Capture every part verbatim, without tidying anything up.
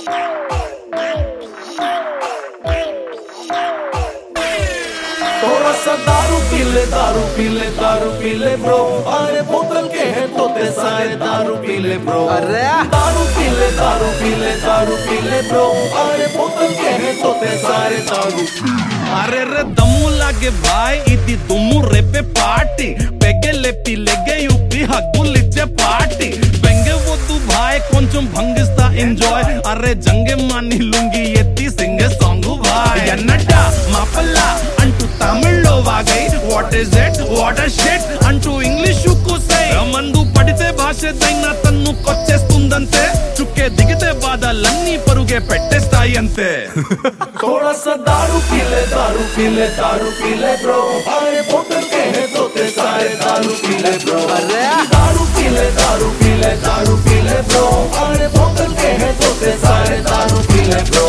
थोड़ा सा दारू पी ले दारू पी ले दारू पी ले ब्रो, अरे बोतल के हैं तोते सारे दारू पी ले ब्रो। अरे दारू पी ले दारू पी ले दारू पी ले ब्रो, अरे बोतल के हैं तोते सारे दारू। अरे रे दम्मू लागे भाई इति दुम्मू रेपे पार्टी पेगे लेपी लेगे यूपी हग्गुलिच्चे पार्टी बेंगे वोद्दू भाई కొంచెం భంగిస్తా ఎంజాయ్ అరే జంగే మాని లుంగి ఎత్తి సింగే సాంగ్ భాయ్ ఎన్నట మాపల్ల అంటూ తమిళ్లో వాగై what is it what a shit అంటూ ఇంగ్లీష్ కుసై మందు పడితే భాషదైనా తన్ను కొచ్చేస్తుందంతే చుక్కే దిగితే బాధలన్నీ పరుగే పెట్టేస్తాయి అంతే थोड़ा सा दारू पी ले दारू पी ले दारू पी ले ब्रो, अरे बोतल के हैं तोते सारे दारू पी ले ब्रो। अरे दारू पी ले दारू पी ले दारू पी ले ब्रो, अरे बोतल के हैं तोते सारे दारू पी ले ब्रो।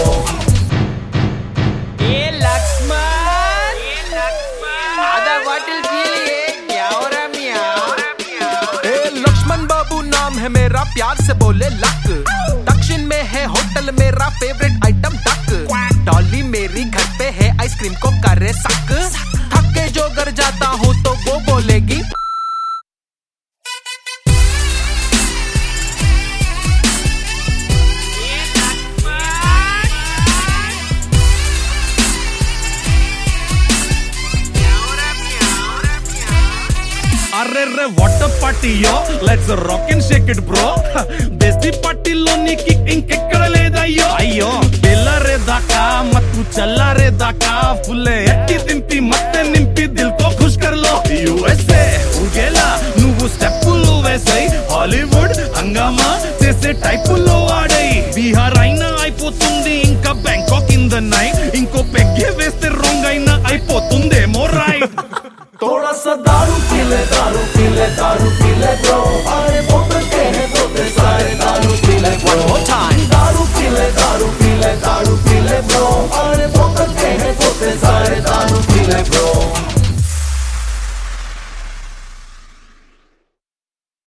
ये लक्ष्मण आधा बॉटल पी लिए क्या हो रहा मियां? ए लक्ष्मण बाबू नाम है मेरा, प्यार से बोले लक। दक्षिण में है होटल मेरा फेवरेट आइटम डक। डॉली मेरी घर पे है आइसक्रीम को करे सक। थक के जो घर जाता हूँ तो वो बोलेगी అరే రే water party yo let's rock and shake it bro దేశీ పార్టీలో నీకు ఇంకెక్కడ లేదయ్యో అయ్యో బెల్లరే దాకా మత్తు చల్లారే దాకా ఫుల్లే ఎట్టి దింపి మత్తే నింపి దిల్ కో ఖుష్ కర్ లో యూఎస్ఏ ఊగేలా నువ్వు స్టెప్పులు వేసై హాలీవుడ్ హంగామా చేసే టైపుల్లో ఆడై బీహార్ అయినా అయిపోతుంది ఇంకా బ్యాంకాక్ ఇన్ ద నైట్ ఇంకో పెగ్గే వేస్తే రాంగ్ అయినా అయిపోతుందేమో రైట్ थोड़ा सा दारू पी ले दारू पी ले दारू पी